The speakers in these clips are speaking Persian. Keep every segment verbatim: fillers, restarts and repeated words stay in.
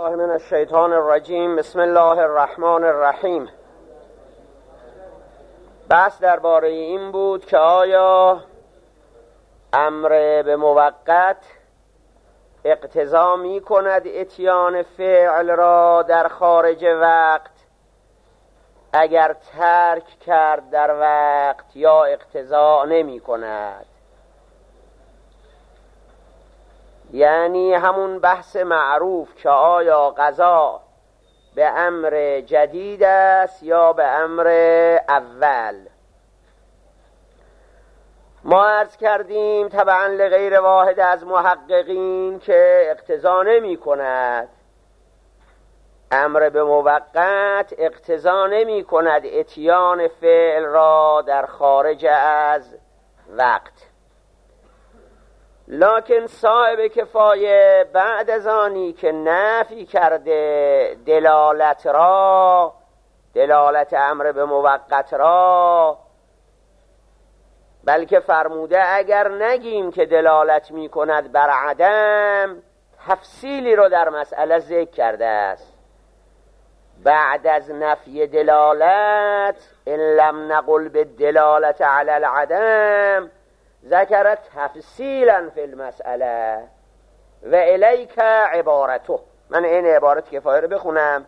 من الشیطان الرجیم. بسم الله الرحمن الرحیم. بحث درباره این بود که آیا امر به موقت اقتضا می کند اتیان فعل را در خارج وقت اگر ترک کرد در وقت، یا اقتضا نمی کند. یعنی همون بحث معروف که آیا قضا به امر جدید است یا به امر اول. ما عرض کردیم طبعا لغیر واحد از محققین که اقتضا نمی کند، امر به موقت اقتضا نمی کند اتیان فعل را در خارج از وقت. لکن صاحب کفایه بعد از آنی که نفی کرده دلالت را، دلالت امر به موقت را، بلکه فرموده اگر نگیم که دلالت می کند بر عدم، تفصیلی رو در مسئله ذکر کرده است. بعد از نفی دلالت ان لم نقل به دلالت علی العدم ذکر تفصیلا فی المسئله و الیک عبارته. من این عبارت کفایه رو بخونم،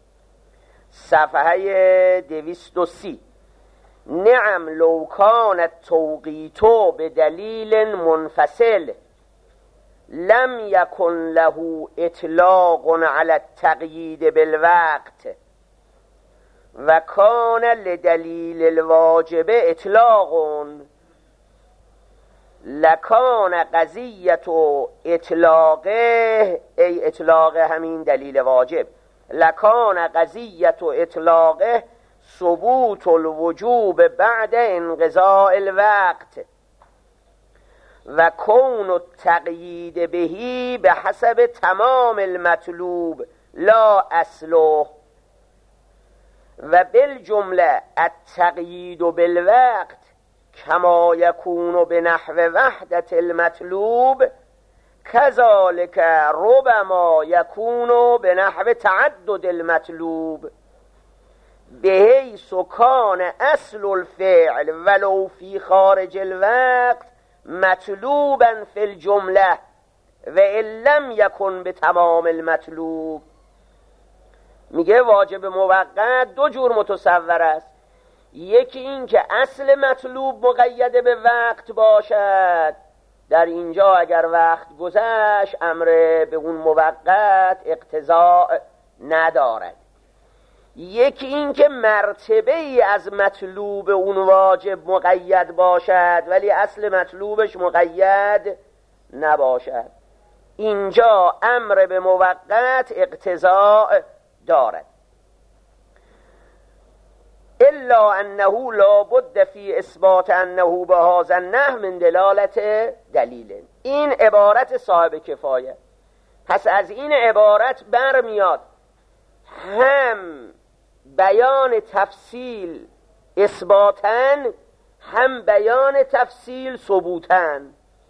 صفحه دویست و سی. نعم لو کان التوقیت بدلیل منفصل لم یکن له اطلاق علی التقیید بالوقت و کان لدلیل الواجب اطلاق لکان قضیت اطلاقه، ای اطلاق همین دلیل واجب، لکان قضیت اطلاقه ثبوت الوجوب بعد انقضاء الوقت و کون التقیید بهی به حسب تمام المطلوب لا اصله و بالجمله التقیید بالوقت کما یکون به نحو وحدت المطلوب کذالک ربما یکون به نحو تعدد المطلوب بحیث کان اصل الفعل ولو فی خارج الوقت مطلوبا فی الجمله و ان لم یکن به تمام المطلوب. میگه واجب موقت دو جور متصور است. یکی این که اصل مطلوب مقید به وقت باشد، در اینجا اگر وقت گذشت امر به اون موقت اقتضا ندارد. یکی این که مرتبه ای از مطلوب اون واجب مقید باشد ولی اصل مطلوبش مقید نباشد. اینجا امر به موقت اقتضا دارد. الا انه لا بد فی اثبات انه به هذا النحو من دلالت دلیل. این عبارت صاحب کفایه. پس از این عبارت برمیاد هم بیان تفصیل اثباتن، هم بیان تفصیل ثبوتن.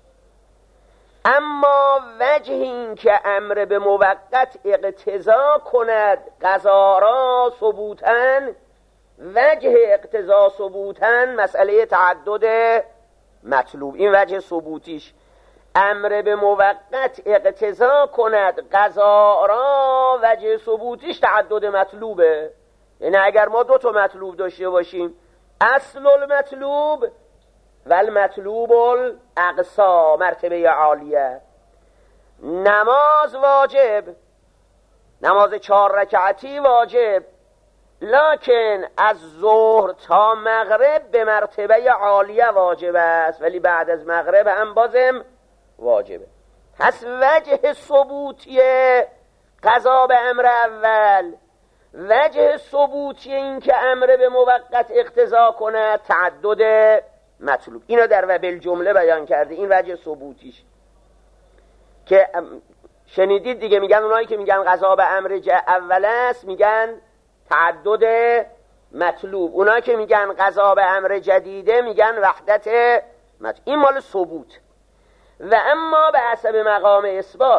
اما وجه این که امر به موقت اقتضا کند قضا را ثبوتن، وجه اقتضا ثبوتن مسئله تعدد مطلوب. این وجه ثبوتیش، امر به موقت اقتضا کند قضا را، وجه ثبوتیش تعدد مطلوبه. یعنی اگر ما دو تا مطلوب داشته باشیم، اصل المطلوب و المطلوب الاقصا، مرتبه عالیه، نماز واجب، نماز چهار رکعتی واجب، لکن از ظهر تا مغرب به مرتبه عالیه واجب است ولی بعد از مغرب هم بازم واجبه. پس وجه ثبوتی قضا به امر اول، وجه ثبوتی این که امر به موقت اقتضا کنه تعدد مطلوب. اینا در و بالجمله بیان کرده. این وجه ثبوتیش که شنیدید دیگه، میگن اونایی که میگن قضا به امر اول است میگن تعدد مطلوب، اونایی که میگن قضا به امر جدیده میگن وحدت مطلوب. این مال ثبوت. و اما به حسب مقام اثبات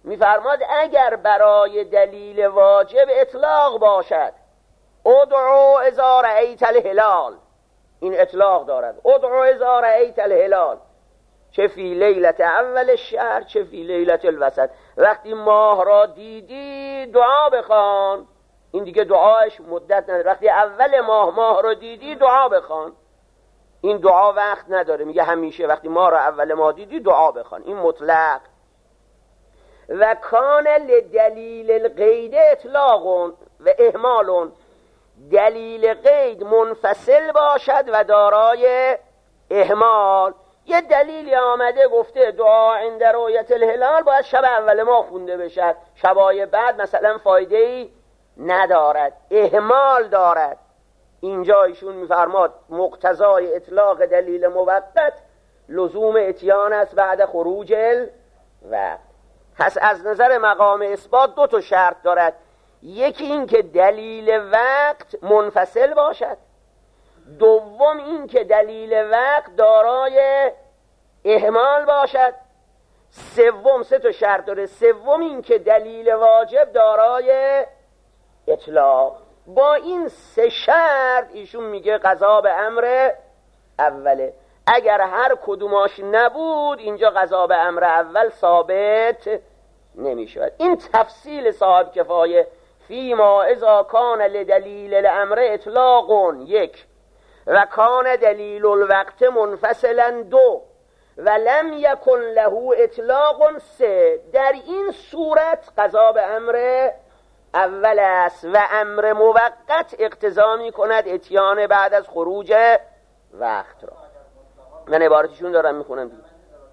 میفرماد اگر برای دلیل واجب اطلاق باشد، ادعو اذا رأیت الهلال، این اطلاق دارد، ادعو اذا رأیت الهلال، چه فی لیلت اول الشهر چه فی لیلت الوسط، وقتی ماه را دیدی دعا بخوان. این دیگه دعاش مدت نداره، وقتی اول ماه ماه را دیدی دعا بخوان، این دعا وقت نداره، میگه همیشه وقتی ماه را اول ماه دیدی دعا بخوان، این مطلق. و کان لدلیل القید اطلاق و اهمال، دلیل قید منفصل باشد و دارای اهمال. یه دلیلی آمده گفته دعا عند رؤیت الهلال باید شب اول ما خونده بشد، شبای بعد مثلا فایده ای ندارد، اهمال دارد. اینجا ایشون میفرماد مقتضای اطلاق دلیل موقت لزوم اتیان است بعد خروج الوقت. پس از نظر مقام اثبات دو تا شرط دارد، یکی این که دلیل وقت منفصل باشد، دوم این که دلیل وقت دارای اهمال باشد، سوم سه تا شرط داره، سوم این که دلیل واجب دارای اطلاق. با این سه شرط ایشون میگه قضا به امر اوله. اگر هر کدوماش نبود اینجا قضا به امر اول ثابت نمیشود. این تفصیل صاحب کفایه فیما اذا کان لدلیل الامر اطلاق یک و کان دلیل الوقت منفصلا دو و لم یکن له اطلاق سه، در این صورت قضا به امر اول است و امر موقت اقتضا می کند اتیان بعد از خروج وقت را. من عبارتشون دارم میخونم دیگه.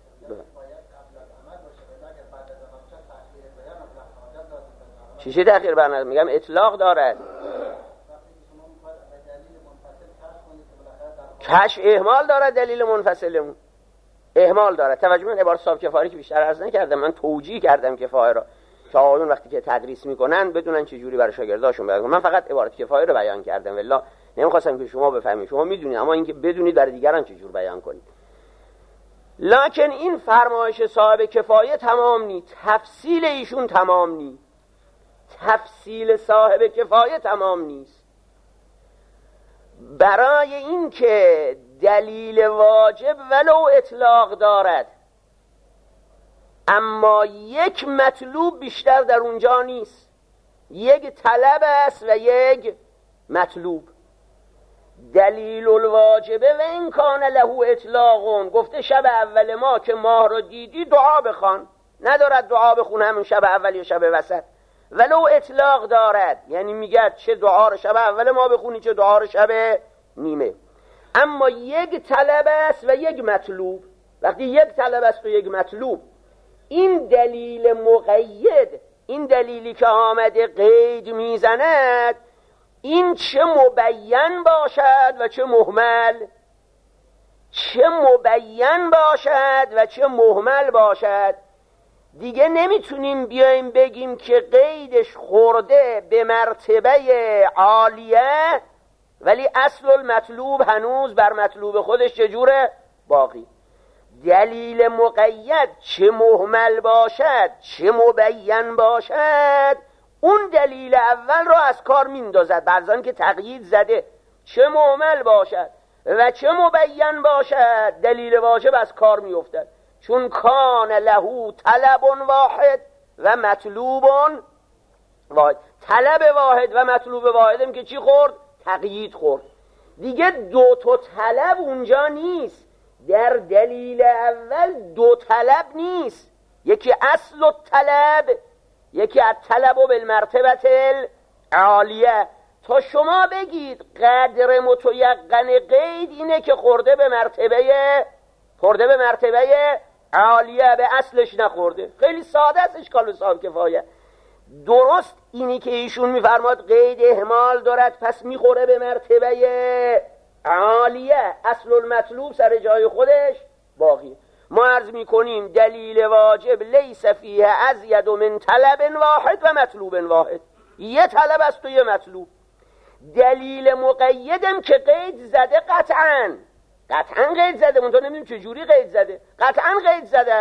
چیشه تأخیر برنامه میگم اطلاق دارد، کشف اهمال دارد، دلیل منفصلمون اهمال دارد. توجه من عبارت صاحب کفاری که بیشتر عرض نکردم، من توجیه کردم کفایه را که آقایون وقتی که تدریس میکنن بدونن چه جوری برای شاگرداشون بیان کنن. من فقط عبارت کفایه رو بیان کردم، والله نمیخواستم که شما بفهمید، شما میدونید، اما اینکه بدونید برای دیگران چه جور بیان کنید. لکن این فرمایش صاحب کفایه تمام نی، تفصیل ایشون تمام نی، تفصیل صاحب کفایه تمام نیست. برای اینکه دلیل واجب ولو اطلاق دارد اما یک مطلوب بیشتر در اونجا نیست، یک طلب است و یک مطلوب. دلیل الواجبه و این کان له اطلاقون، گفته شب اول ما که ماه رو دیدی دعا بخوان، ندارد دعا بخون همون شب اول یا شب وسط، ولو اطلاق دارد، یعنی میگه چه دعا رو شب اول ما بخونی چه دعا رو شب نیمه. اما یک طلب است و یک مطلوب. وقتی یک طلب است و یک مطلوب، این دلیل مقید، این دلیلی که آمده قید میزند، این چه مبین باشد و چه مهمل، چه مبین باشد و چه مهمل باشد، دیگه نمیتونیم بیایم بگیم که قیدش خورده به مرتبه عالیه ولی اصل المطلوب هنوز بر مطلوب خودش چجوره باقی. دلیل مقید چه مهمل باشد چه مبین باشد، اون دلیل اول رو از کار میندازد، بعضان که تقیید زده، چه مهمل باشد و چه مبین باشد دلیل واجب از کار میافتد، چون کان له طلب واحد و مطلوب واحد. طلب واحد و مطلوب واحدم که چی خورد؟ تقیید خورد. دیگه دو تا طلب اونجا نیست، در دلیل اول دو طلب نیست، یکی اصل الطلب، یکی الطلب بالمرتبه العالیه. تا شما بگید قدر متیقن قید اینه که خورده به مرتبه خورده به مرتبه عالیه، به اصلش نخورده. خیلی ساده است اشکال صاحب کفایه. درست اینی که ایشون میفرماد قید اهمال دارد، پس میخوره به مرتبه عالیه، اصل المطلوب سر جای خودش باقی. ما عرض میکنیم دلیل واجب لیس فیه ازید من طلب واحد و مطلوب واحد، یه طلب است و یه مطلوب. دلیل مقیدم که قید زده، قطعاً قطعاً قید زده، منتها نمیدونیم چه جوری قید زده، قطعاً قید زده است.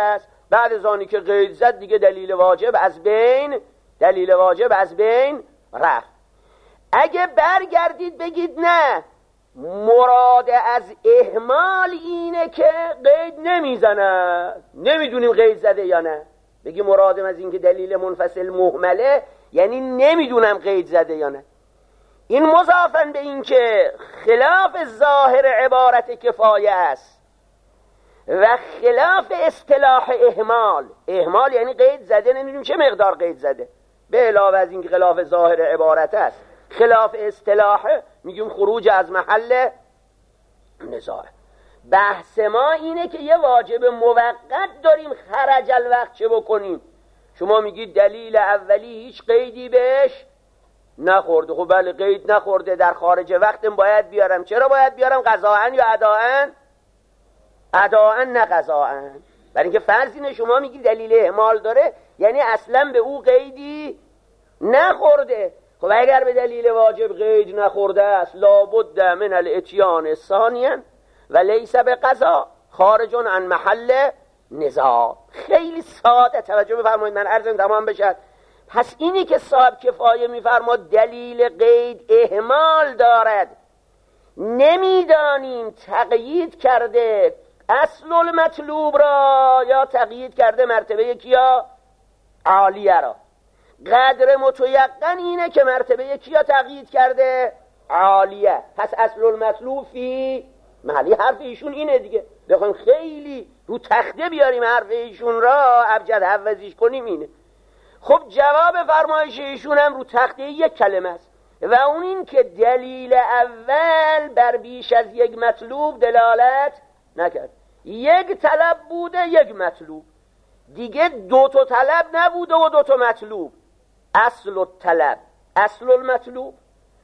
بعد از آنی که قید زد دیگه دلیل واجب از بین دلیل واجب از بین رفت. اگه برگردید بگید نه، مراد از اهمال اینه که قید نمیزنه، نمیدونیم قید زده یا نه، بگی مرادم از این که دلیل منفصل مهمله یعنی نمیدونم قید زده یا نه. این مضافن به این که خلاف ظاهر عبارت کفایه است و خلاف اصطلاح اهمال. اهمال یعنی قید زده، نمیدونیم چه مقدار قید زده، به علاوه از این که خلاف ظاهر عبارت است، خلاف اصطلاح، میگیم خروج از محل نزاع. بحث ما اینه که یه واجب موقت داریم، خرج الوقت چه بکنیم؟ شما میگید دلیل اولی هیچ قیدی بهش نخورده. خب بله قید نخورده، در خارج وقتم باید بیارم. چرا باید بیارم؟ قضاءن یا اداءن؟ اداءن نه قضاءن. برای اینکه فرض اینه شما میگید دلیل اهمال داره یعنی اصلا به او قیدی نخورده. خب اگر به دلیل واجب قید نخورده است، لابد من الاتیان ثانیا و لیس به قضا خارج عن محل نزاع. خیلی ساده، توجه بفرمایید من عرضم تمام بشد. پس اینی که صاحب کفایه میفرماد دلیل قید اهمال دارد، نمیدانیم تقیید کرده اصل المطلوب را یا تقیید کرده مرتبه کیا؟ عالیه را. قدر متیقن اینه که مرتبه کیا تقیید کرده؟ عالیه. پس اصل المطلوب فی محلی. حرف ایشون اینه دیگه، بخوایم خیلی رو تخته بیاریم حرف ایشون را ابجد حوضیش کنیم اینه. خب جواب فرمایش ایشون هم رو تخته یک کلمه است و اون این که دلیل اول بر بیش از یک مطلوب دلالت نکرد. یک طلب بوده یک مطلوب، دیگه دو تا طلب نبوده و دو تا مطلوب. اصل الطلب اصل المطلوب،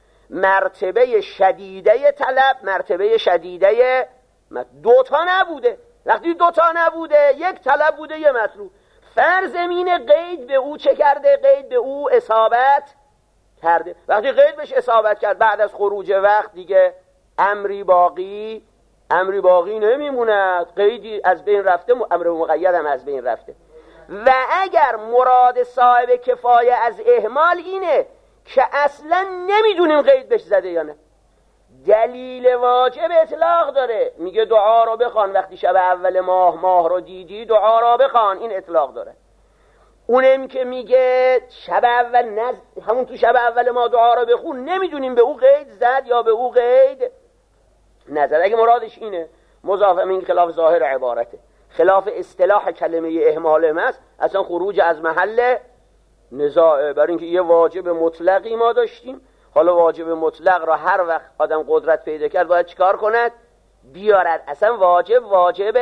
مرتبه شدیده طلب مرتبه شدیده دو تا نبوده. وقتی دو تا نبوده یک طلب بوده یک مطلوب. فرض امین قید به او چه کرده؟ قید به او اصابت کرده. وقتی قید بهش اصابت کرد بعد از خروج وقت دیگه امری باقی امری باقی نمیمونه، قیدی از بین رفته، امر مقید هم از بین رفته. و اگر مراد صاحب کفایه از اهمال اینه که اصلا نمیدونیم قید بهش زده یا نه، دلیل واجب اطلاق داره، میگه دعا رو بخوان وقتی شب اول ماه ماه رو دیدی دعا رو بخوان، این اطلاق داره. اونم که میگه شب اول نز... همون تو شب اول ما دعا رو بخون، نمیدونیم به او قید زد یا به او قید نزد. اگه مرادش اینه مضاف این خلاف ظاهر عبارته، خلاف اصطلاح کلمه اهمال است، اصلا خروج از محل نزاعه. برای اینکه یه واجب مطلقی ما داشتیم، حالا واجب مطلق را هر وقت آدم قدرت پیدا کرد باید چیکار کند؟ بیارد. اصلا واجب واجب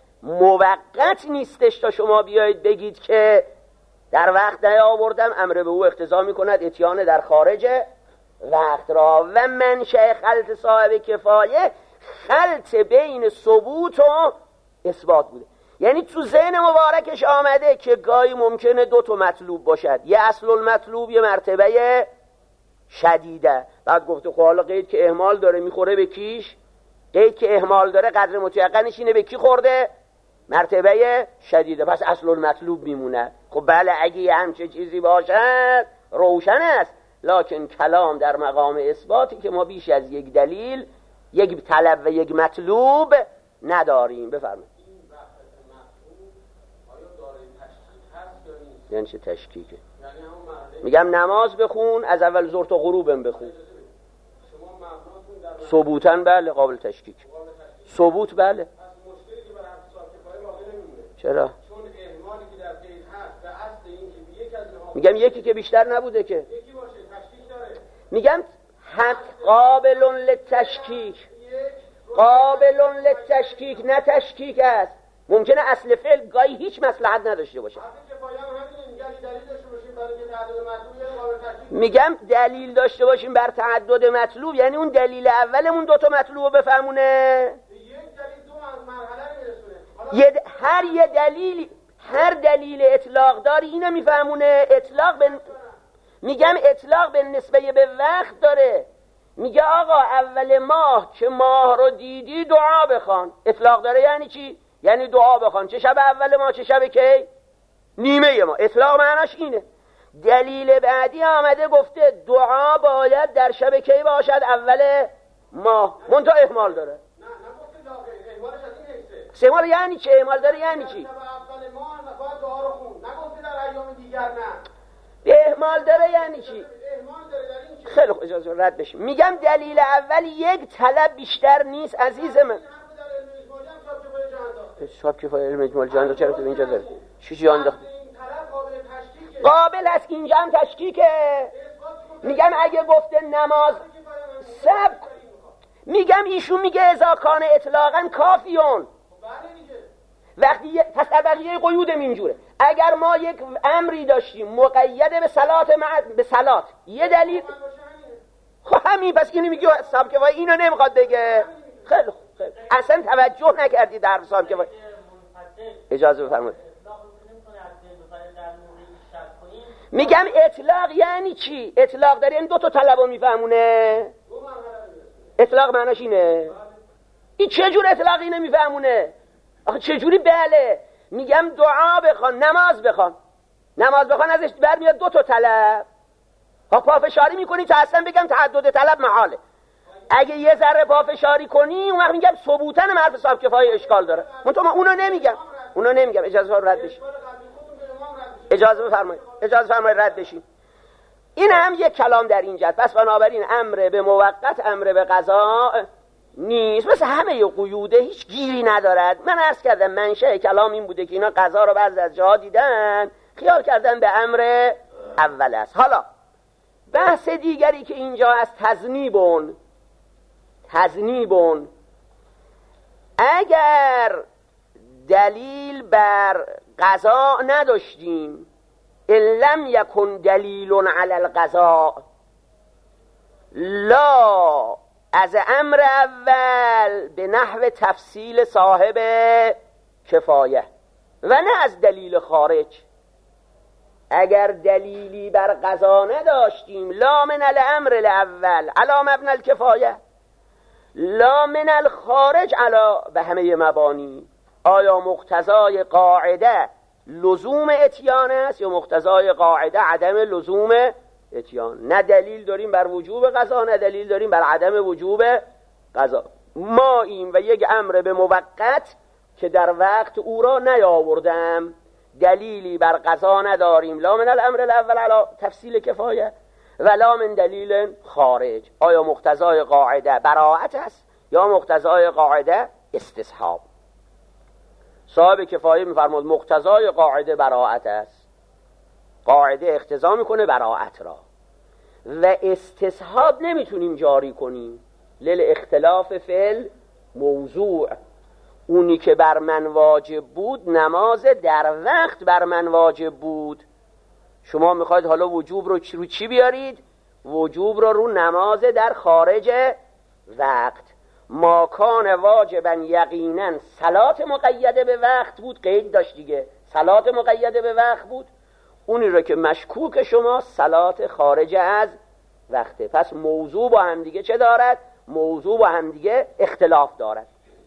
موقت نیستش تا شما بیایید بگید که در وقت نیاوردم، امر به او اقتضا میکند اتیان در خارج وقت را. و منشأ خلط صاحب کفایه خلط بین ثبوت و اثبات بوده. یعنی تو ذهن مبارکش آمده که گاهی ممکنه دو تا مطلوب باشد، یه اصل المطلوب یه مرتبه شدیده. بعد گفته خب حالا قید که اهمال داره میخوره به کیش؟ قید که اهمال داره قدر متیقنش اینه به کی خورده؟ مرتبه شدیده. پس اصل المطلوب میمونه. خب بله اگه همچه چیزی باشد روشن است، لکن کلام در مقام اثباتی که ما بیش از یک دلیل، یک طلب و یک مطلوب نداریم. بفرمایید. یعنی چه تشکیکه؟ میگم نماز بخون، از اول ظهر تا غروبم بخون. ثبوتاً بله قابل تشکیک. ثبوت بله. چرا؟ چون اهمالی که در قید هست به اصل این که یک از اینها، میگم یکی که بیشتر نبوده که یکی باشه تشکیک داره. میگم حق قابل للتشکیک، قابل للتشکیک نه تشکیک است. ممکنه اصل فعل گاهی هیچ مصلحت نداشته باشه. میگم دلیل داشته باشیم بر تعدد مطلوب، یعنی اون دلیل اولمون دو تا مطلوب بفهمونه. یه هر یه دلیل، هر دلیل اطلاق داری اینو میفهمونه. اطلاق به میگم اطلاق به نسبه به وقت داره. میگه آقا اول ماه که ماه رو دیدی دعا بخوان، اطلاق داره. یعنی چی؟ یعنی دعا بخوان چه شب اول ما چه شب کی نیمه ما. اطلاق معناش اینه. دلیل بعدی آمده گفته دعا باید در شب کی باشد؟ اول ماه. منتها اهمال داره. نه نگفته داخل اهمالش از این حیثه. اهمال یعنی چی؟ اهمال داره یعنی چی؟ شب اول ماه باید دعا رو خون. نگفته در ایام دیگر نه. اهمال داره یعنی چی؟ اهمال داره در این چی؟ خیلی خوب اجازه رد بشیم. میگم دلیل اول یک طلب بیشتر نیست عزیز من. حساب کفایه علم اجمال جان رو چرا تو اینجا داره؟ چی جان انداخت؟ قابل است اینجا هم تشکیکه. میگم اگه گفته نماز سب میگم ایشون میگه اذا کان اطلاقا کافیون. وقتی پس بقیه قیود اینجوره. اگر ما یک امری داشتیم مقید به صلات مع به صلات یه دلیل خب همین پس اینو میگه حساب کفایه اینو نمیخواد بگه. خیلی خوب خیلی. اصلا توجه نکردی در حساب کفایه. اجازه بفرمایید. میگم اطلاق یعنی چی؟ اطلاق داره این دو تا طلبو میفهمونه. اطلاق معناش اینه. این چه جور اطلاقی نمیفهمونه؟ آخه چه جوری؟ بله میگم دعا بخوان نماز بخوان نماز بخوان ازش برمیاد دو تا طلب. ها پافشاری میکنی تا اصلا بگم تعدد طلب محاله. اگه یه ذره پافشاری کنی اون وقت میگم ثبوتن حرف حساب کفایه اشکال داره. منتها من اونو نمیگم. اونو نمیگم. اجازه فرمایید رد بشین. اجازه بفرمایید. اجازه فرمایید رد بشین. این هم یک کلام در این جهت. پس بنابراین امر به موقت امر به قضا نیست. مثل همه قیوده هیچ گیری ندارد. من عرض کردم منشأ کلام این بوده که اینا قضا رو بعضی از جاها دیدن خیال کردن به امر اول است. حالا بحث دیگری که اینجا از تذنیبون تذنیبون اگر دلیل بر قضا نداشتیم ان لم یکن دلیل علی القضاء لا از امر اول به نحو تفصیل صاحب کفایه و نه از دلیل خارج. اگر دلیلی بر قضا نداشتیم لا من الامر الاول علی مبنی الکفایه لا من الخارج علی به همه مبانی. آیا مقتضای قاعده لزوم اتیان است یا مقتضای قاعده عدم لزوم اتیان؟ نه دلیل داریم بر وجوب قضا نه دلیل داریم بر عدم وجوب قضا. ما این و یک امر به موقت که در وقت او را نیاوردم دلیلی بر قضا نداریم لا من الامر الاول علی تفصیل کفایه ولا من دلیل خارج. آیا مقتضای قاعده براءت است یا مقتضای قاعده استصحاب؟ صاحب کفایه میفرماد مقتضای قاعده براءت است. قاعده اقتضا میکنه براءت را و استصحاب نمیتونیم جاری کنیم لیل اختلاف فعل موضوع. اونی که بر من واجب بود نماز در وقت بر من واجب بود. شما میخواید حالا وجوب رو رو چی بیارید؟ وجوب رو رو نماز در خارج وقت. ما کان واجبا یقینا صلات مقیده به وقت بود. قید داشت دیگه. صلات مقیده به وقت بود. اونی رو که مشکوک شما صلات خارج از وقته. پس موضوع با هم دیگه چه دارد؟ موضوع با هم دیگه اختلاف دارد.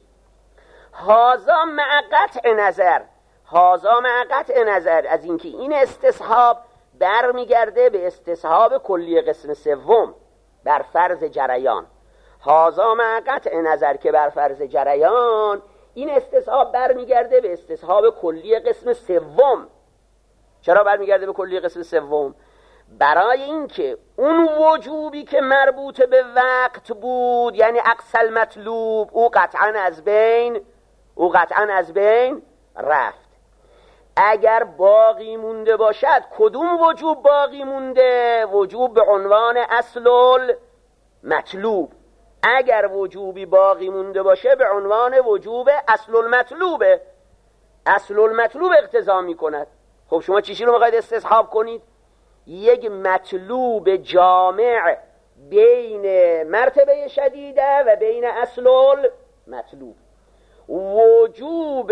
هازا مع قطع نظر هازا مع قطع نظر از اینکه این استصحاب برمیگرده به استصحاب کلی قسم سوم بر فرض جریان. هازا مع قطع نظر که بر فرض جریان این استصحاب برمیگرده به استصحاب کلی قسم سوم. چرا برمیگرده به کلی قسم سوم؟ برای اینکه اون وجوبی که مربوط به وقت بود یعنی اقصى المطلوب او قطعا از بین او قطعا از بین رفت. اگر باقی مونده باشد کدوم وجوب باقی مونده؟ وجوب به عنوان اصل المطلوب. اگر وجوبی باقی مونده باشه به عنوان وجوب اصل المطلوبه. اصل المطلوب اقتضا میکند. خب شما چیشی رو میخواید استصحاب کنید؟ یک مطلوب جامع بین مرتبه شدیده و بین اصل المطلوب. وجوب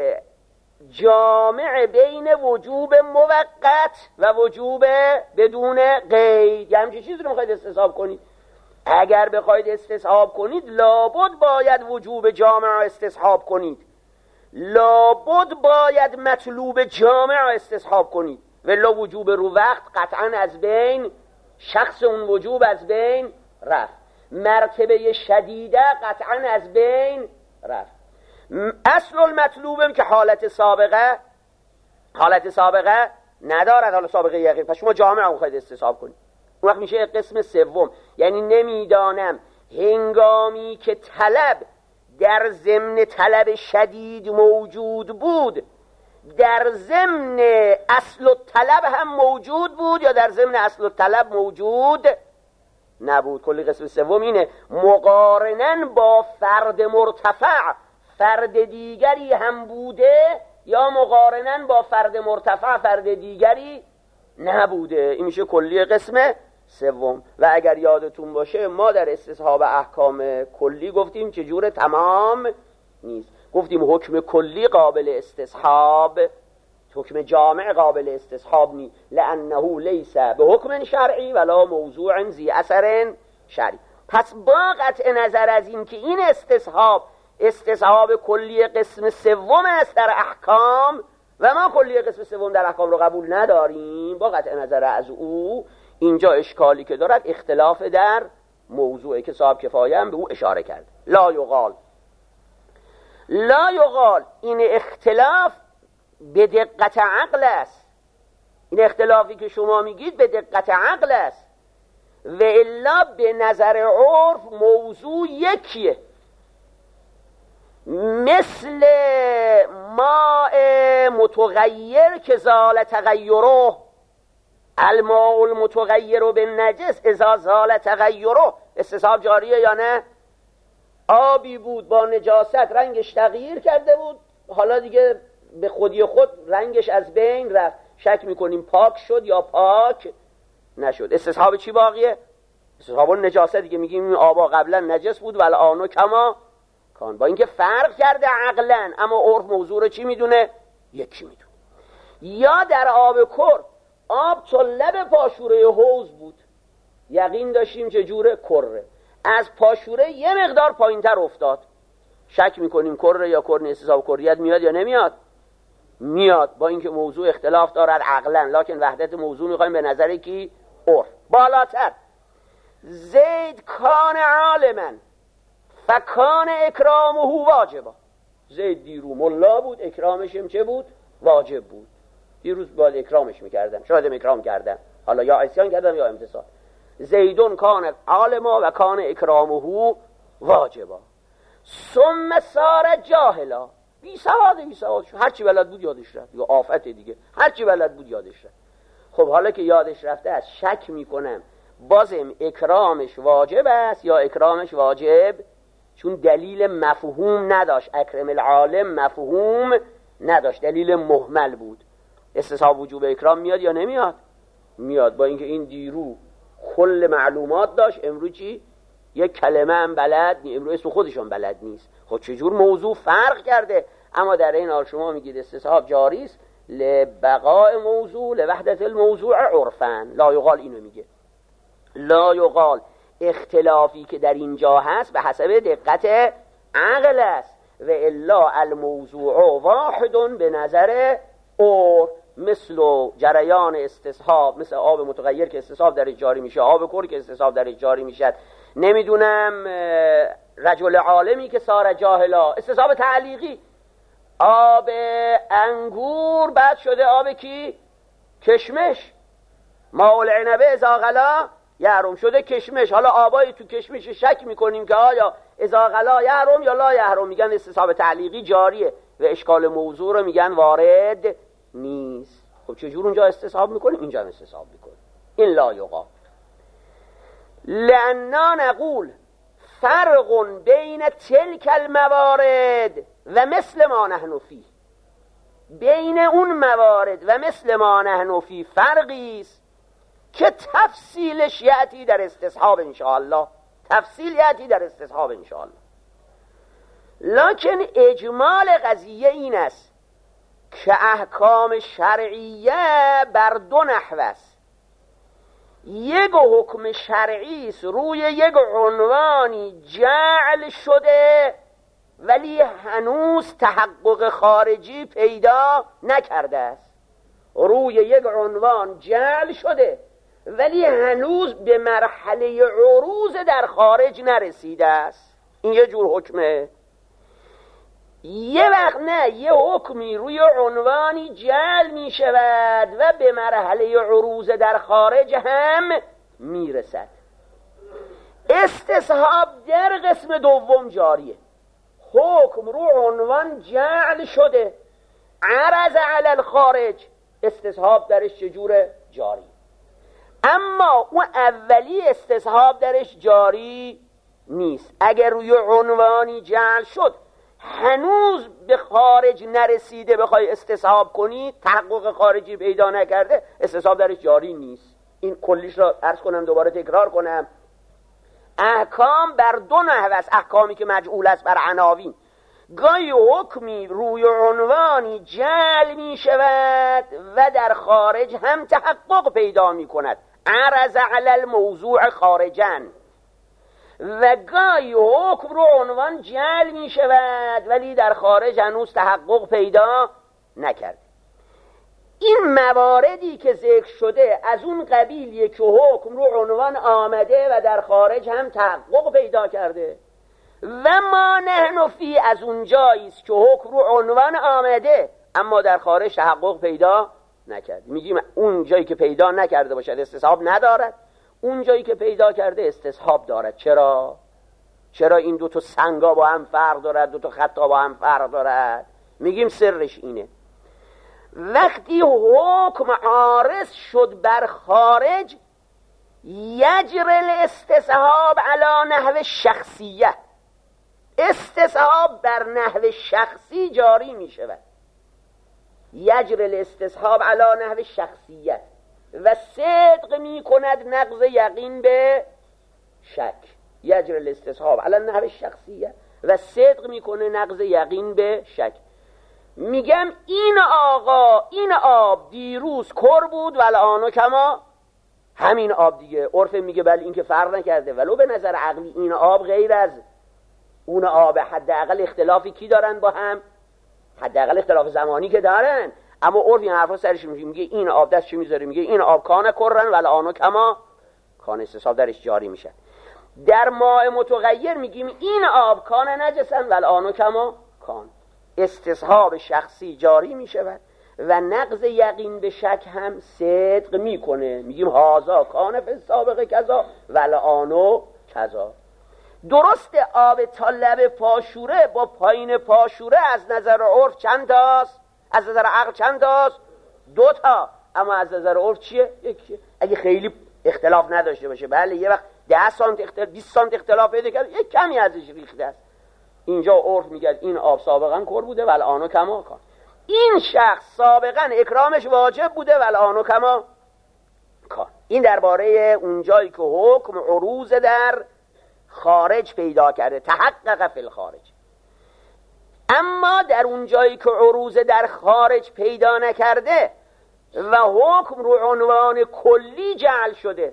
جامع بین وجوب موقت و وجوب بدون قید. یه همچین چیزی رو میخواید استصحاب کنید. اگر بخواید استصحاب کنید لابد باید وجوب جامع رو استصحاب کنید. لابد باید مطلوب جامع را استصحاب کنید، ولا وجوب رو وقت قطعا از بین، شخص اون وجوب از بین رفت، مرتبه شدیده قطعا از بین رفت. اصل المطلوبم که حالت سابقه حالت سابقه ندارد، حالا سابقه یقین، پس شما جامع رو خواهید استصحاب کنید. اون وقت میشه قسم سوم، یعنی نمیدانم هنگامی که طلب در ضمن طلب شدید موجود بود، در ضمن اصل الطلب هم موجود بود یا در ضمن اصل الطلب موجود نبود. کلی قسم سوم اینه، مقارنن با فرد مرتفع فرد دیگری هم بوده یا مقارنن با فرد مرتفع فرد دیگری نبوده. این میشه کلی قسم سوم. و اگر یادتون باشه ما در استصحاب احکام کلی گفتیم چجور تمام نیست، گفتیم حکم کلی قابل استصحاب، حکم جامع قابل استصحاب نیست، لانه لیس به حکم شرعی ولا موضوع ذی اثر شرعی. پس با قطع نظر از این که این استصحاب استصحاب کلی قسم سوم است در احکام و ما کلی قسم سوم در احکام رو قبول نداریم، با قطع نظر از او اینجا اشکالی که دارد اختلاف در موضوعی که صاحب کفایه هم به او اشاره کرد. لا یقال لا یقال این اختلاف به دقت عقل است، این اختلافی که شما میگید به دقت عقل است، و الا به نظر عرف موضوع یکیه، مثل ماء متغیر که زال تغیره، الماء المتغیر بالنجس اذا زال تغیره، استصحاب جاریه یا نه؟ آبی بود با نجاست رنگش تغییر کرده بود، حالا دیگه به خودی خود رنگش از بین رفت، شک میکنیم پاک شد یا پاک نشد. استصحاب چی باقیه؟ استصحاب نجاست دیگه، میگیم این آبا قبلا نجس بود ولی آنو کما کان، با اینکه فرق کرده عقلا اما عرف موضوع رو چی میدونه؟ یکی میدونه. یا در آب کر، آب تا لب پاشوره حوض بود، یقین داشتیم چه جوره کره، از پاشوره یه مقدار پایینتر افتاد، شک میکنیم کره یا کرنی، استصحاب کریت میاد یا نمیاد؟ میاد، با اینکه موضوع اختلاف دارد عقلا، لکن وحدت موضوع میخوایم به نظر کی؟ عرف. بالاتر، زید کان عالما فکان اکرامه واجبا، زید دیرو ملا بود، اکرامش هم چه بود؟ واجب بود. دیروز باید اکرامش میکردن، شاید اکرام کردن، حالا یا عصیان کردن یا امتثال. زیدون کان عالما و کان اکرامه واجبا، ثم صار جاهلا، بی سواد بی سواد شد، هرچی بلد بود یادش رفت، یا آفت دیگه، هرچی بلد بود یادش رفت. خب حالا که یادش رفته است، شک میکنم بازم اکرامش واجب است یا اکرامش واجب، چون دلیل مفهوم نداشت، اکرم العالم مفهوم نداشت، دلیل مهمل بود. استصحاب وجوب اکرام میاد یا نمیاد؟ میاد، با اینکه این دیرو کل معلومات داشت، امروز چی؟ یک کلمه هم بلد نیست، امروز اسم خودشون بلد نیست. خب چجور موضوع فرق کرده؟ اما در این حال شما میگید استصحاب جاری است لبقاء موضوع لوحدت الموضوع عرفاً. لا یقال اینو میگه، لا یقال اختلافی که در اینجا هست به حسب دقت عقل است، و الا الموضوع واحد به نظر عرف، مثل جریان استصحاب، مثل آب متغیر که استصحاب در جاری میشه، آب کر که استصحاب در جاری میشه، نمیدونم رجل عالمی که سار جاهلا، استصحاب تعلیقی، آب انگور بعد شده آب کی؟ کشمش، ماء العنبه اذا غلا یحرم شده کشمش. حالا آبای تو کشمش شک میکنیم که آیا اذا غلا یحرم یا لا یحرم، میگن استصحاب تعلیقی جاریه و اشکال موضوع رو میگن وارد نیست. خب چجور اونجا استصحاب میکنیم؟ اینجا هم استصحاب میکنیم. این لا یقال، لأننا نقول فرق بین تلک الموارد و مثل ما نحن فیه، بین اون موارد و مثل ما نحن فیه فرقی است که تفصیلش یأتی در استصحاب انشاءالله، تفصیل یأتی در استصحاب انشاءالله. لکن اجمال قضیه این است که احکام شرعیه بر دو نحو است. یک حکم شرعی است روی یک عنوانی جعل شده ولی هنوز تحقق خارجی پیدا نکرده است. روی یک عنوان جعل شده ولی هنوز به مرحله عروض در خارج نرسیده است. این یه جور حکمه. یه وقت نه، یه حکمی روی عنوانی جعل می شود و به مرحله عروض در خارج هم می رسد. استصحاب در قسم دوم جاریه. حکم رو عنوان جعل شده، عرض علی الخارج، استصحاب درش چجوره؟ جاری. اما اون اولی استصحاب درش جاری نیست. اگر روی عنوانی جعل شد هنوز به خارج نرسیده بخوای استصحاب کنی، تحقق خارجی پیدا نکرده، استصحاب درش جاری نیست. این کلیش را عرض کنم، دوباره تکرار کنم. احکام بر دو نحو است. احکامی که مجعول است بر عناوین. گاهی حکمی روی عنوانی جعل می شود و در خارج هم تحقق پیدا می کند، عرض علی الموضوع خارجا. و گاهی حکم رو عنوان جعل می شود ولی در خارج هنوز تحقق پیدا نکرد. این مواردی که ذکر شده از اون قبیلیه که حکم رو عنوان آمده و در خارج هم تحقق پیدا کرده. و ما نحن فی از اون جایی است که حکم رو عنوان آمده اما در خارج تحقق پیدا نکرد. میگیم اون جایی که پیدا نکرده باشد استصحاب ندارد، اون جایی که پیدا کرده استصحاب دارد. چرا؟ چرا این دو تا سنگا با هم فرق دارد، دو تا خطا با هم فرق دارد؟ میگیم سرش اینه. وقتی حکم عارض شد بر خارج، یجر الاستصحاب علی نحو شخصیه، استصحاب بر نحو شخصی جاری می شود. یجر الاستصحاب علی نحو شخصیت و صدق می کند نقض یقین به شک. یجر الاستصحاب علی نحو شخصیت و صدق می کنه نقض یقین به شک. میگم این آقا این آب دیروز کر بود والآن کما، همین آب دیگه. عرف میگه بله این که فرق نکرده، ولو به نظر عقلی این آب غیر از اون آب. حداقل اختلافی کی دارن با هم؟ حداقل اختلاف زمانی که دارن. اما عرف این حرفا سرش میگه، میگه این آب دست چی میذاره؟ میگه این آب کان کرن والآن کما، کان استصحاب درش جاری میشه. در ماء متغیر میگیم این آب کان نجسن والآن کما کان، استصحاب شخصی جاری می شود و نقض یقین به شک هم صدق می کنه. میگیم هازا کان فی السابق کذا والآن کذا. درست آب تا لب پاشوره با پایین پاشوره از نظر عرف چند تاست؟ از نظر عقل چند تاست؟ دو تا. اما از نظر عرف چیه؟ یکیه. اگه خیلی اختلاف نداشته باشه، بله یه وقت ده سانت اختلاف، بیست سانت اختلاف پیدا کرد، یک کمی ازش ریخته است. اینجا عرف میگه این آب سابقا کر بوده والآن کما کان. این شخص سابقا اکرامش واجب بوده والآن کما کان. این درباره اونجایی که حکم عروض در خارج پیدا کرده، تحقق فی الخارج. اما در اونجایی که عروض در خارج پیدا نکرده و حکم رو عنوان کلی جعل شده،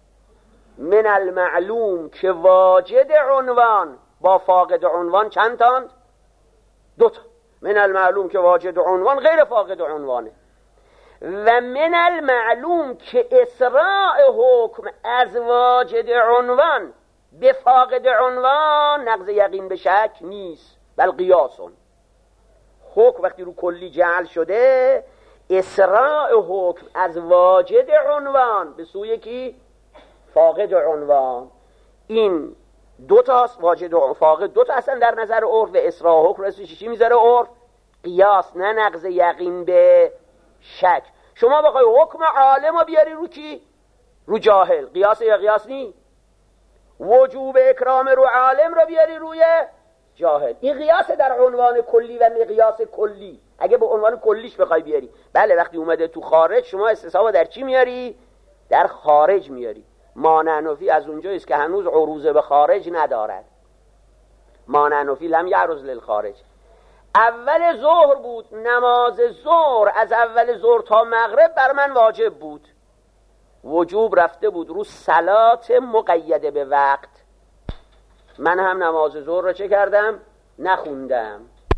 من المعلوم که واجد عنوان با فاقد عنوان چند تاند؟ دو تا. من المعلوم که واجد عنوان غیر فاقد عنوانه، و من المعلوم که اسراع حکم از واجد عنوان به فاقد عنوان نقض یقین به شک نیست، بل قیاسون. حکم وقتی رو کلی جعل شده، اسراع حکم از واجد عنوان به سوی کی؟ فاقد عنوان. این دو تاست، واجد و فاقد دو تا اصلا در نظر عرف. و اسراع حکم رسوی چی میذاره عرف؟ قیاس، نه نقض یقین به شک. شما بخوای حکم عالم رو بیاری رو کی؟ رو جاهل، قیاس یا قیاس نی؟ وجوب اکرام رو عالم رو بیاری روی جاهل، این قیاس در عنوان کلی و مقیاس کلی. اگه به عنوان کلیش بخوای بیاری، بله وقتی اومده تو خارج شما استصحاب در چی میاری؟ در خارج میاری. مانع نفی از اونجایی است که هنوز عروض به خارج ندارد. مانع نفی لم یعرض للخارج. اول ظهر بود، نماز ظهر از اول ظهر تا مغرب بر من واجب بود، وجوب رفته بود رو صلات مقیده به وقت. من هم نماز ظهر رو چه کردم؟ نخوندم.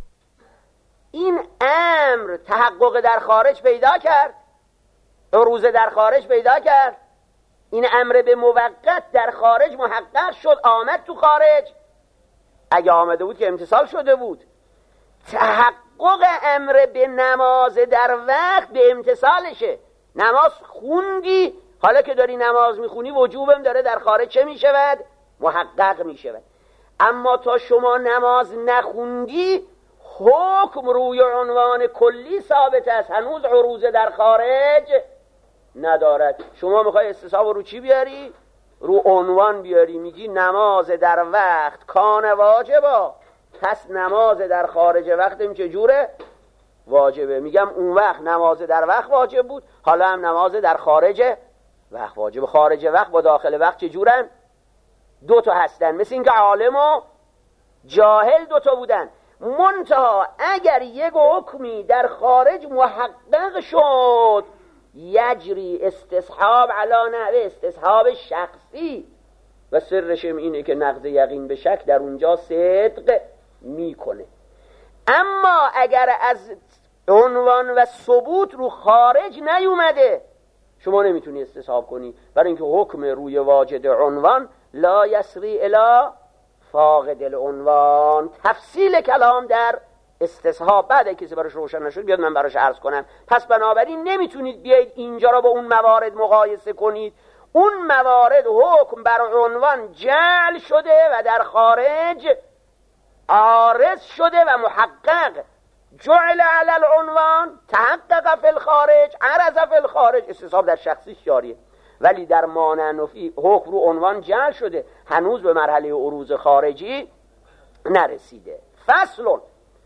این امر تحقق در خارج پیدا کرد، عروض در خارج پیدا کرد، این امر به موقت در خارج محقق شد، آمد تو خارج. اگه آمده بود که امتصال شده بود. تحقق امر به نماز در وقت به امتصالشه. نماز خوندی، حالا که داری نماز میخونی وجوبم داره در خارج چه میشود؟ محقق میشود. اما تا شما نماز نخوندی حکم روی عنوان کلی ثابت است، هنوز عروض در خارج ندارد. شما میخوای استصحاب رو چی بیاری؟ رو عنوان بیاری، میگی نماز در وقت کان واجبا، پس نماز در خارج وقتم چجوره؟ واجبه. میگم اون وقت نماز در وقت واجب بود، حالا هم نماز در خارج وقت واجب. خارج وقت با داخل وقت چجورن؟ دو تا هستن، مثل اینکه عالم و جاهل دو تا بودن. منتها اگر یک حکمی در خارج محقق شد یجری استصحاب علا نحو استصحاب شخصی و سرشم اینه که نقض یقین به شک در اونجا صدق میکنه. اما اگر از عنوان و ثبوت رو خارج نیومده شما نمیتونی استصحاب کنی، برای اینکه حکم روی واجد عنوان لا یسری الی فاقد العنوان. تفصیل کلام در استصحاب بعد کسی براش روشن نشد بیاد من براش عرض کنم. پس بنابراین نمیتونید بیاید اینجا را با اون موارد مقایسه کنید. اون موارد حکم بر عنوان جعل شده و در خارج عارض شده و محقق. جعل علی العنوان تحقق فی الخارج عرض فی الخارج. استصحاب در شخصی جاریه، ولی در مانع نفی حکم رو عنوان جعل شده، هنوز به مرحله عروض خارجی نرسیده. فصل: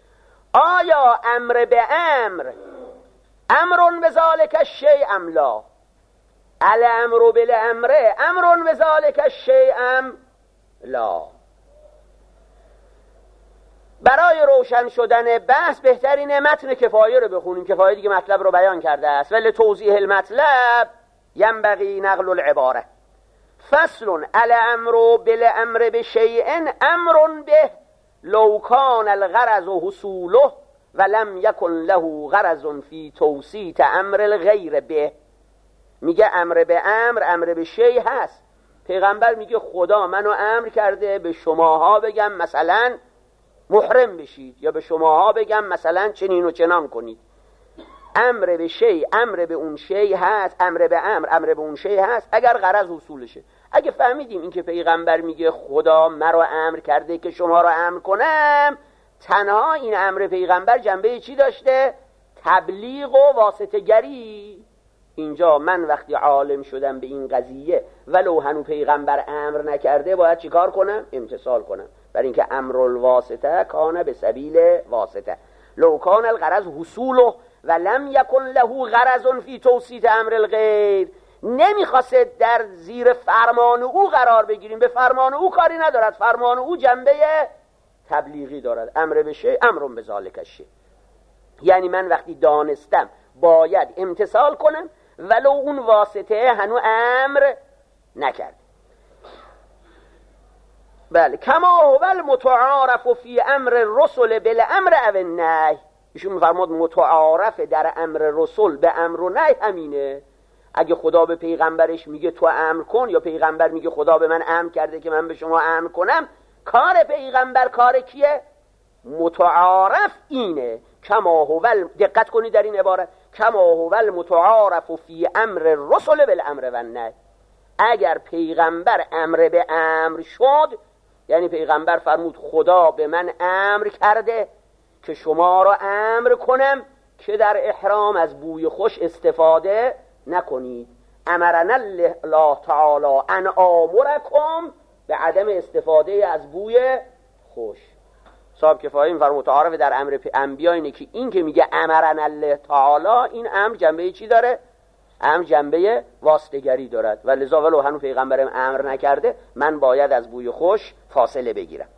آیا امر به امر امرون به ذالک الشیء ام لا؟ الامر بالامر امرون به ذالک الشیء ام لا؟ برای روشن شدن بحث بهترینه متن کفایه رو بخونیم. کفایه دیگه مطلب رو بیان کرده است. ولی توضیح المطلب ینبغی نقل العباره. فصل: الامر بالامر بشیء امر به لو کان الغرض حصوله ولم یکن له غرض فی توسیط امر الغیر به. میگه امر به امر امر به شیء هست. پیغمبر میگه خدا منو امر کرده به شماها بگم مثلا محرم بشید، یا به شماها بگم مثلا چنین و چنان کنید. امر به شیء امر به اون شیء هست، امر به امر امر به اون شیء هست اگر غرض حصولشه. اگه فهمیدیم این که پیغمبر میگه خدا مرا امر کرده که شما را امر کنم، تنها این امر پیغمبر جنبه چی داشته؟ تبلیغ و واسطه گری. اینجا من وقتی عالم شدم به این قضیه ولو هنو پیغمبر امر نکرده باید چی کار کنم؟ امتصال کنم. برای اینکه امر الواسطه کان به سبیل واسطه. لو کان الغرض حصوله و لم یکن له غرض فی توسیط امر الغیر. نمیخواسته در زیر فرمان او قرار بگیریم، به فرمان او کاری ندارد، فرمان او جنبه تبلیغی دارد. امر به شیء امر به ذالک الشیء، یعنی من وقتی دانستم باید امتصال کنم ولو اون واسطه هنو امر نکرد. بله. کما هو المتعارف فی امر الرسل بالامر او النهی. ایشون میفرماد متعارف در امر رسول به امر و نهی همینه. اگه خدا به پیغمبرش میگه تو امر کن، یا پیغمبر میگه خدا به من امر کرده که من به شما امر کنم، کار پیغمبر کار کیه؟ متعارف اینه. کما هو، دقت کنید در این عبارت، کما هو المتعارف فی امر الرسل بالامر و النهی. اگر پیغمبر امر به امر شد، یعنی پیغمبر فرمود خدا به من امر کرده که شما را امر کنم که در احرام از بوی خوش استفاده نکنید. امرنا الله تعالی ان آمرکم به عدم استفاده از بوی خوش. صاحب کفایه میفرمود متعارف در امر انبیا اینه که این که میگه امرنا الله تعالی، این امر جنبه چی داره؟ امر جنبه واسطه‌گری دارد و لذا ولو هنوز پیغمبرم امر نکرده من باید از بوی خوش فاصله بگیرم.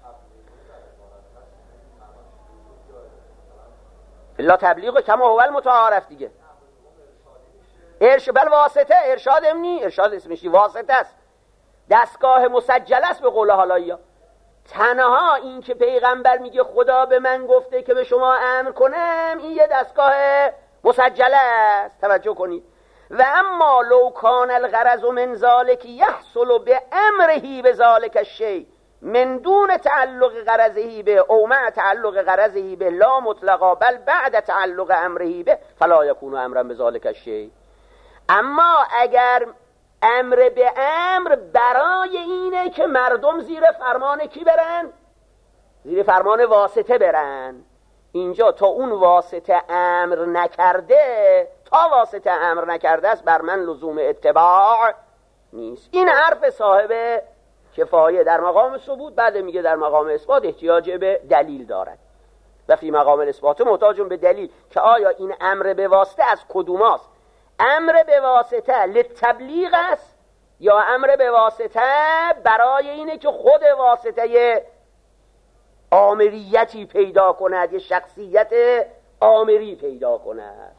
الا تبلیغ کما هو المتعارف دیگه. ارشاد بل واسطه، ارشاد امنی، ارشاد اسمشی واسطه است، دستگاه مسجل است به قول حالایی‌ها. تنها این که پیغمبر میگه خدا به من گفته که به شما امر کنم، این یه دستگاه مسجله است، توجه کنید. و اما لو کان الغرض من ذلك یحصل به امره به ذلك الشیء من دون تعلق غرضه به او مع تعلق غرضه به لا مطلقا بل بعد تعلق امره به فلا یکون امرا به ذلك الشیء. اما اگر امر به امر برای اینه که مردم زیر فرمان کی برن؟ زیر فرمان واسطه برن. اینجا تا اون واسطه امر نکرده، تا واسطه امر نکرده است، بر من لزوم اتباع نیست. این حرف صاحب کفایه در مقام ثبوت، بعد میگه در مقام اثبات احتیاج به دلیل دارد و فی مقام الاثبات محتاج به دلیل که آیا این امر به واسطه از کدوماست؟ امر به واسطه للتبلیغ است یا امر به واسطه برای اینه که خود واسطه آمریتی پیدا کند، یه شخصیت آمری پیدا کند.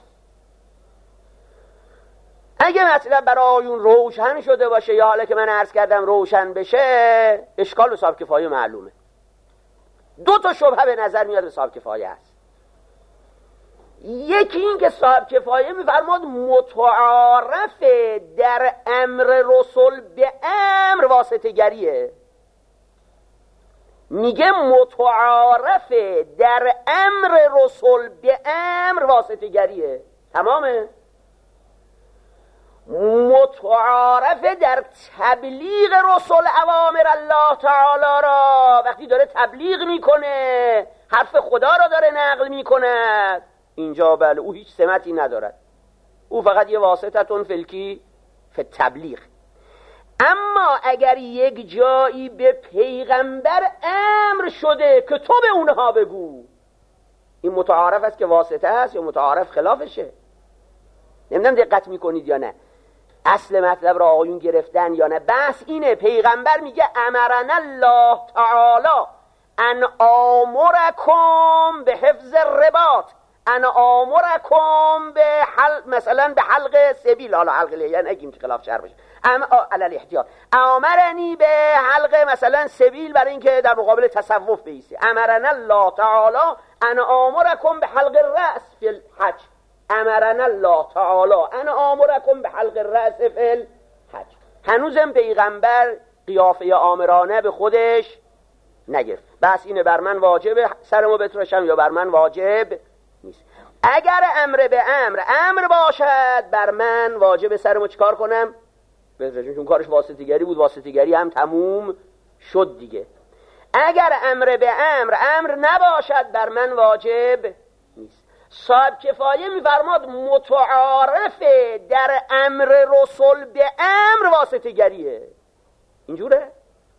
اگه مطلب برای اون روشن شده باشه یا حالا که من عرض کردم روشن بشه، اشکال به صاحب کفایه معلومه. دو تا شبهه به نظر میاد به صاحب کفایه هست. یکی این که صاحب کفایه میفرماد متعارف در امر رسول به امر واسطه گریه. میگه متعارف در امر رسول به امر واسطه گریه. تمامه. متعارف در تبلیغ رسول اوامر الله تعالی را، وقتی داره تبلیغ میکنه، حرف خدا را داره نقل میکنه، اینجا بله او هیچ سمتی ندارد، او فقط یه واسطتون فلکی فی تبلیغ. اما اگر یک جایی به پیغمبر امر شده که تو به اونها بگو، این متعارف است که واسطه است یا متعارف خلافشه؟ نمیدونم دقت میکنید یا نه. اصل مطلب را آقایون گرفتن یا نه؟ بحث اینه. پیغمبر میگه امرنا الله تعالی ان آمرکم به حفظ الرباط، ان آمرکم به حل مثلا به حلق سبیل، حالا حلق لیه نگیم که خلاف شرع بشه، ام علل احتیاط، امرنی به حلق مثلا سبیل برای اینکه در مقابل تصوف بیستی. امرنا الله تعالی ان آمرکم به حلق الرأس فی الحج، امرنا الله تعالی ان آمرکم به حلق الرأس فی الحج. هنوزم پیغمبر قیافه آمرانه به خودش نگرفت. بس اینه بر من واجبه سرمو بتراشم یا بر من واجب نیست. اگر امر به امر امر باشد، بر من واجب سرمو چیکار کنم؟ بتراشم، چون کارش واسطه‌گری بود، واسطه‌گری هم تموم شد دیگه. اگر امر به امر امر نباشد، بر من واجب نیست. صاحب کفایه میفرماد متعارف در امر رسول به امر واسطه‌گریه. اینجوره؟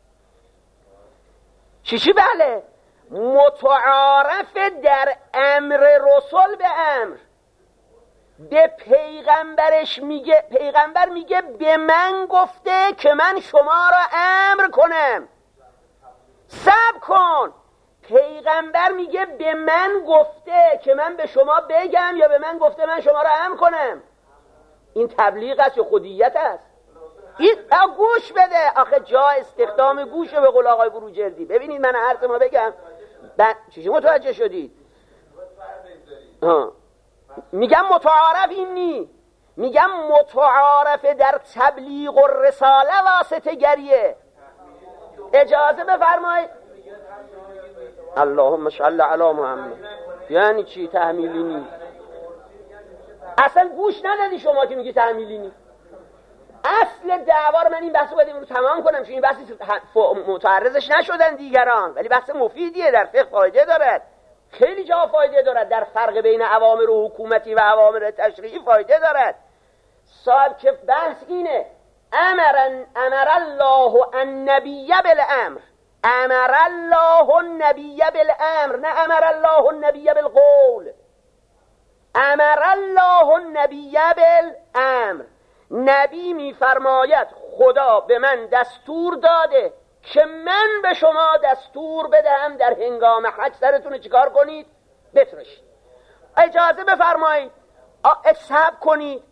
چی چی بله؟ متعارف در امر رسول به امر. به پیغمبرش میگه، پیغمبر میگه به من گفته که من شما را امر کنم. صبر کن. پیغمبر میگه به من گفته که من به شما بگم یا به من گفته من شما را امر کنم؟ این تبلیغ است یا خودیت است؟ این گوش بده. آخه جا استخدام گوشه به قول آقای بروجردی. ببینید من عرض ما بگم ب... چیزی متوجه شدید؟ ها. میگم متعارف این نی، میگم متعارف در تبلیغ و رساله واسطه گریه. اجازه بفرمایید. اللهم صل علی محمد. یعنی چی تحمیلی نی؟ اصلا گوش ندادی شما که میگی تحمیلی نی. اصل دعوا رو من این بحثو باید رو تمام کنم، چون این بحثی متعرضش نشدن دیگران، ولی بحث مفیدیه، در فقه فایده دارد، خیلی جا فایده دارد، در فرق بین اوامر و حکومتی و اوامر تشریعی فایده دارد. صاحب که بحث اینه امر امر الله النبی بالامر، امر الله النبی بالامر، نه امر الله النبی بالقول، امر الله النبی بالامر. نبی میفرماید خدا به من دستور داده که من به شما دستور بدهم در هنگام حج سرتون چیکار کنید؟ بتراشید. اجازه بفرمایید، صبر کنید.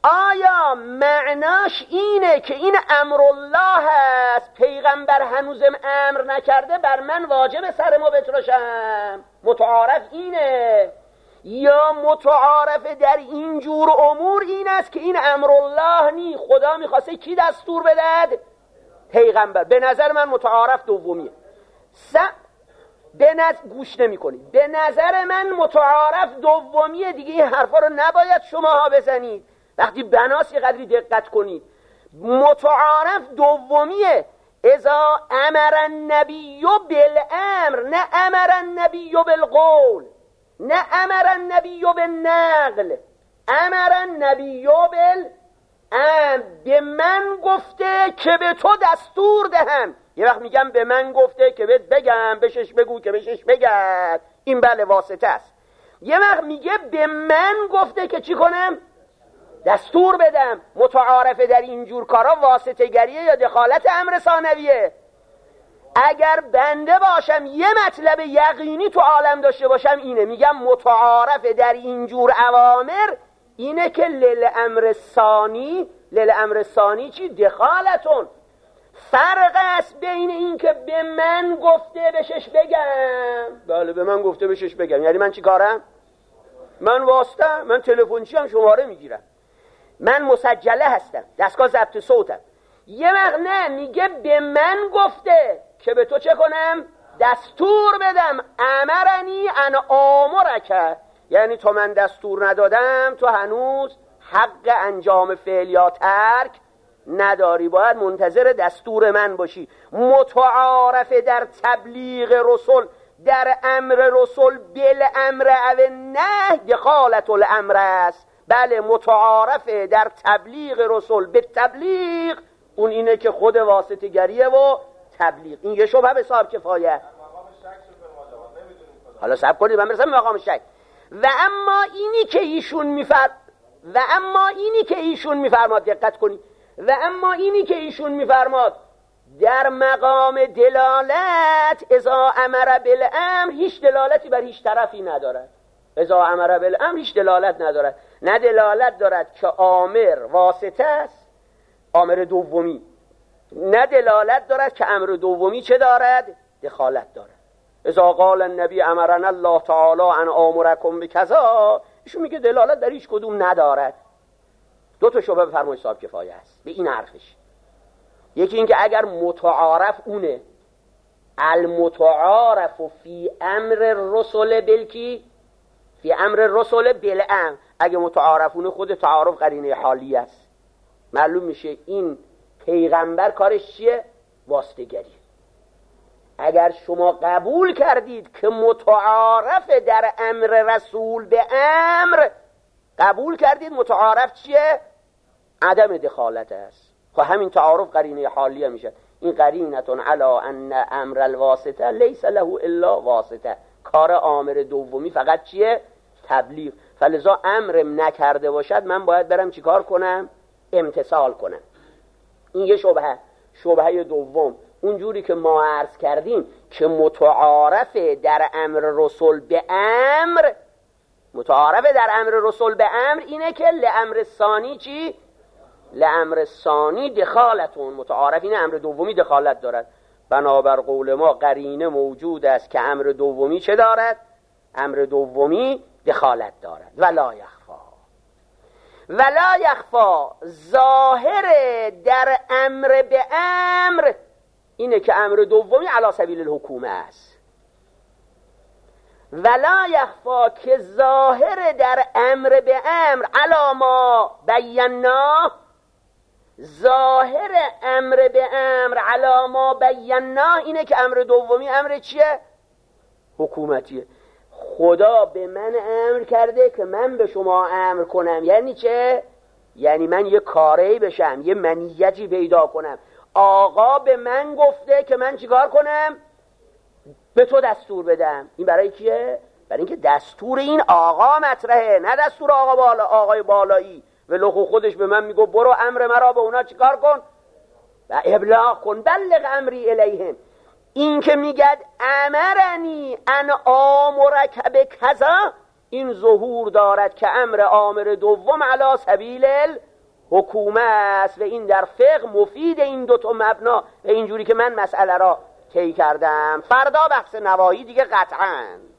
آیا معناش اینه که این امرالله هست، پیغمبر هنوزم امر نکرده بر من واجب سر ما بتراشم؟ متعارف اینه؟ یا متعارف در این جور امور این است که این امرالله نی، خدا میخواسته کی دستور بدهد؟ پیغمبر. به نظر من متعارف دومیه. س... به نظر گوش نمی کنید. به نظر من متعارف دومیه دیگه. این حرفا رو نباید شماها بزنید. وقتی بناس یه قدری دقت کنید. متعارف دومیه. اذا امر النبی بالامر، نه امر النبی بالقول، نه امر النبی بالنقل، امر النبی بالامر. به من گفته که به تو دستور دهم. یه وقت میگم به من گفته که بهت بگم، بشش بگو که بشش بگم، این بله واسطه است. یه وقت میگه به من گفته که چی کنم؟ دستور بدم. متعارفه در اینجور کارا واسطه گریه یا دخالت امر ثانویه. اگر بنده باشم یه مطلب یقینی تو عالم داشته باشم اینه، میگم متعارفه در اینجور اوامر اینه که لیل امر ثانی، لیل امر ثانی چی؟ دخالتون. فرق است بین این که به من گفته بشش بگم، بله به من گفته بشش بگم، یعنی من چی کارم؟ من واسطه، من تلفنچی هم شماره میگیرم، من مسجله هستم، دستگاه ضبط صوتم. یه وقت نه، میگه به من گفته که به تو چه کنم؟ دستور بدم. امرنی ان آمرک، یعنی تو من دستور ندادم تو هنوز حق انجام فعل یا ترک نداری، باید منتظر دستور من باشی. متعارفه در تبلیغ رسول، در امر رسول بالامر او نه دخالت الامر است. بله متعارفه در تبلیغ رسول به تبلیغ، اون اینه که خود واسطه گریه و تبلیغ. این یه شبه به صاحب کفایه. حالا صبر کنید من برسم مقام شک. و اما اینی که ایشون میفر و اما اینی که ایشون میفرماد، دقت کنید، و اما اینی که ایشون میفرماد در مقام دلالت، اذا امر بالامر، هیچ دلالتی بر هیچ طرفی ندارد. اذا امر بالامر هیچ دلالت ندارد. نه دلالت دارد که آمر واسطه است، آمر دومی، نه دلالت دارد که امر دومی چه دارد؟ دخالت دارد. اذا قال النبی امرنا الله تعالی ان آمرکم بکذا، ایشون میگه دلالت در هیچ کدوم ندارد. دو تا شبه بفرمایید صاحب کفایه است به این حرفش. یکی این که اگر متعارف اونه، المتعارف فی امر الرسل بلکی فی امر الرسل بالامر، اگه متعارفونه خود تعارف قرینه حالی است، معلوم میشه این پیغمبر کارش چیه؟ واسطه‌گری. اگر شما قبول کردید که متعارف در امر رسول به امر، قبول کردید متعارف چیه؟ عدم دخالت است. خب همین تعارف قرینه حالیه میشه. این قرینتون علا ان امر الواسطه لیس له الا واسطه. کار آمر دومی فقط چیه؟ تبلیغ. فلذا امرم نکرده باشد من باید برم چیکار کنم؟ امتثال کنم. این یه شبهه. شبهه دوم اونجوری که ما عرض کردیم که متعارفه در امر رسول به امر، متعارفه در امر رسول به امر اینه که لامر ثانی چی؟ لامر ثانی دخالتون. متعارف اینه امر دومی دخالت دارد. بنابر قول ما قرینه موجود است که امر دومی چه دارد؟ امر دومی دخالت دارد. ولا یخفا ولا یخفا ظاهر در امر به امر اینه که امر دومی علی سبیل الحکومه است. ولا یخفا که ظاهر در امر به امر علی ما بینا، ظاهر امر به امر علی ما بینا اینه که امر دومی امر چیه؟ حکومتیه. خدا به من امر کرده که من به شما امر کنم. یعنی چه؟ یعنی من یه کاری بشم، یه منیتی پیدا کنم. آقا به من گفته که من چیکار کنم؟ به تو دستور بدم. این برای کیه؟ برای اینکه دستور این آقا مطرحه، نه دستور آقا بالا، آقای بالایی. ولو خودش به من میگه برو امر مرا به اونا چیکار کن و ابلاغ کن، بلغ امری الیهم. این که میگد امرنی ان آمرک بکذا، این ظهور دارد که امر آمر دوم علی سبیل حکومه است و این در فقه مفید این دوتا مبنا به اینجوری که من مسئله را طی کردم. فردا بحث نواهی دیگه قطعاً